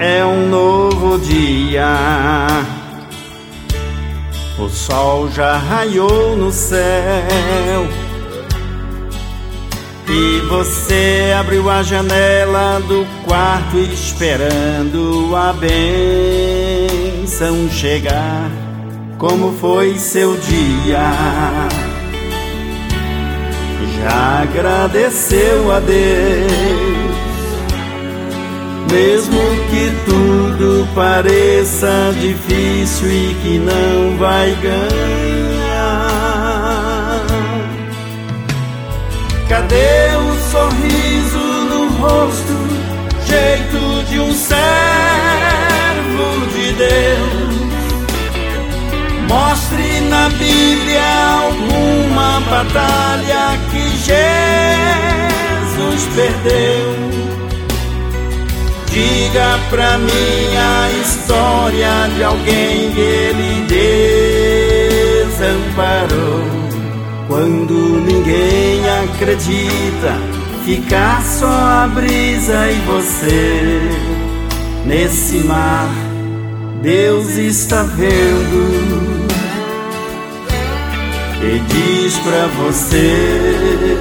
É um novo dia, o sol já raiou no céu e você abriu a janela do quarto esperando a bênção chegar. Como foi seu dia? Já agradeceu a Deus? Mesmo que tudo pareça difícil e que não vai ganhar, cadê o sorriso no rosto, jeito de um servo de Deus? Mostre na Bíblia alguma batalha que Jesus perdeu. Diga pra mim a história de alguém que ele desamparou. Quando ninguém acredita, fica só a brisa e você. Nesse mar, Deus está vendo e diz pra você: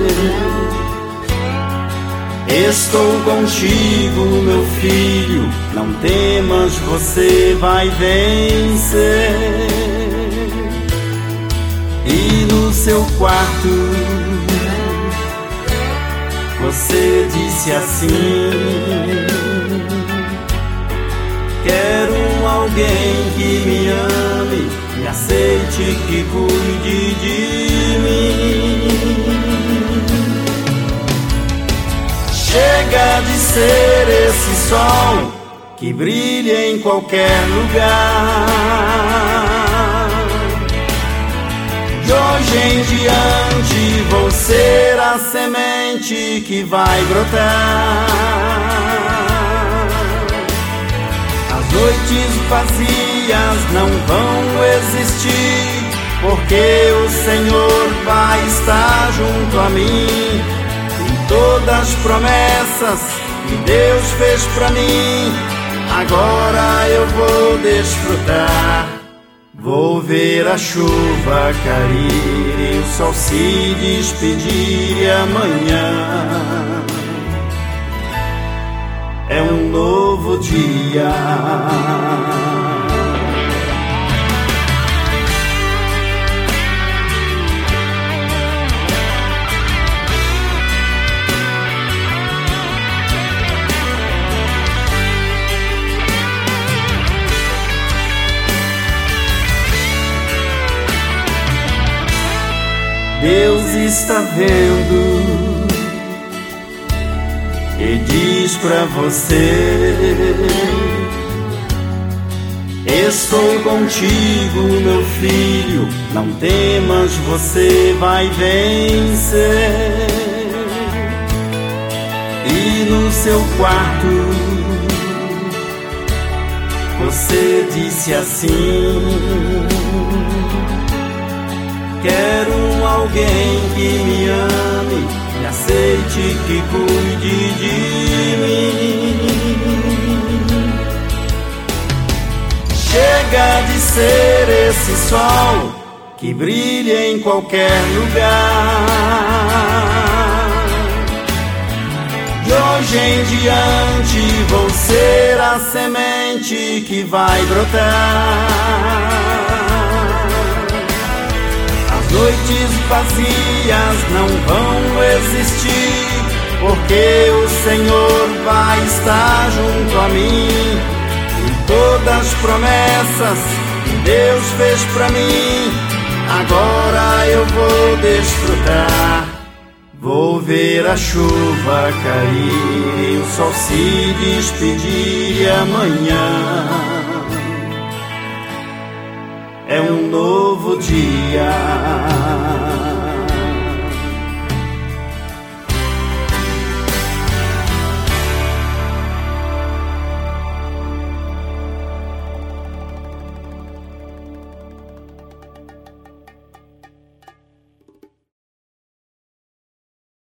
estou contigo, meu filho, não temas, você vai vencer. E no seu quarto, você disse assim: quero alguém que me ame, me aceite, que cuide de mim. Chega de ser esse sol que brilha em qualquer lugar. De hoje em diante vou ser a semente que vai brotar. As noites vazias não vão existir, porque o Senhor vai estar junto a mim. Todas as promessas que Deus fez pra mim, agora eu vou desfrutar. Vou ver a chuva cair e o sol se despedir, e amanhã é um novo dia. Deus está vendo e diz pra você: estou contigo, meu filho, não temas, você vai vencer. E no seu quarto, você disse assim: quero alguém que me ame, me aceite, que cuide de mim. Chega de ser esse sol que brilha em qualquer lugar. De hoje em diante vou ser a semente que vai brotar. Noites vazias não vão existir, porque o Senhor vai estar junto a mim. E todas as promessas que Deus fez pra mim, agora eu vou desfrutar. Vou ver a chuva cair e o sol se despedir, e amanhã é um novo dia.